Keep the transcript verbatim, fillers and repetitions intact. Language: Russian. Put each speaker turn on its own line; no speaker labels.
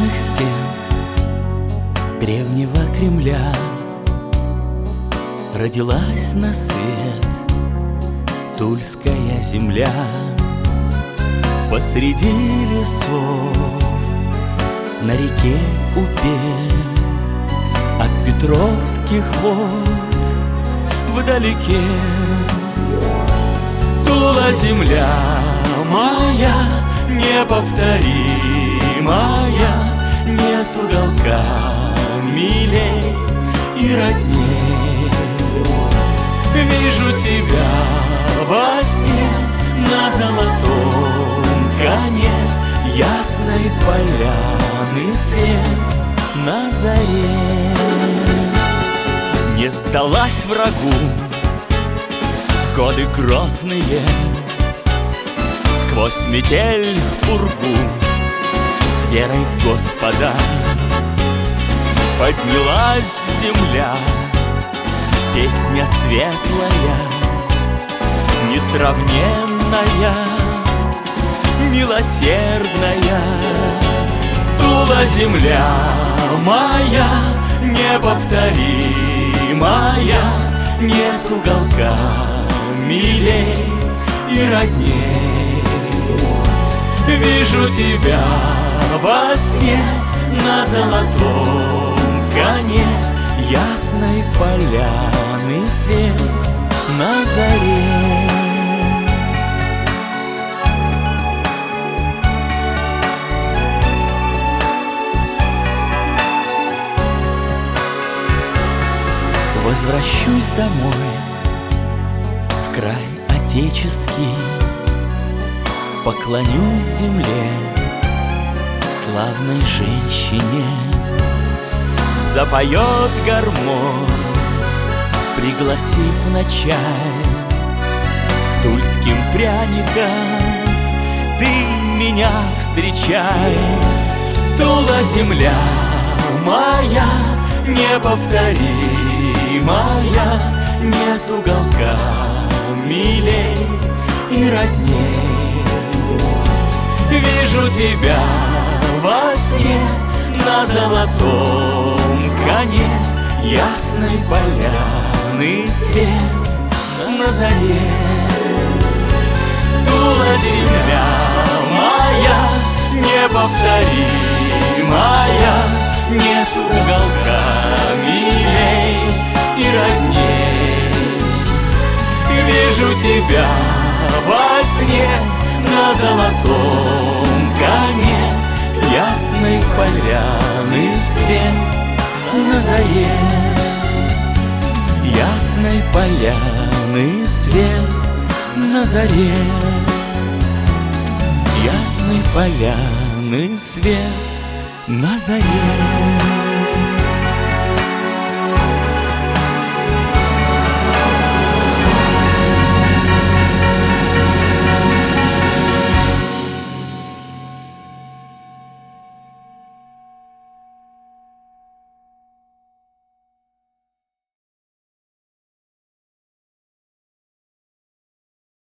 черных стен древнего Кремля родилась на свет Тульская земля. Посреди лесов на реке Упе от Петровских вод вдалеке Тула земля моя неповторимая, нет уголка милей и родней. Вижу тебя во сне на золотом коне, ясной поляны свет на заре. Не сдалась врагу в годы грозные, сквозь метель пургу с верой в Господа поднялась земля, песня светлая, несравненная, милосердная. Тула земля моя неповторимая, нет уголка милей и родней. Вижу тебя во сне на золотом коне, ясной поляны свет на заре. Возвращусь домой в край отеческий, поклонюсь земле, славной женщине. Запоет гармонь, пригласив на чай, с тульским пряником ты меня встречай. Тула земля моя неповторимая, нет уголка милей и родней. Вижу тебя во сне на золотом коне, ясной поляны свет на заре. Тула земля моя неповторимая, нет уголка милей и родней. Вижу тебя во сне на золотом коне, ясной поляны свет на заре. Ясной поляны свет на заре. Ясной поляны свет на заре.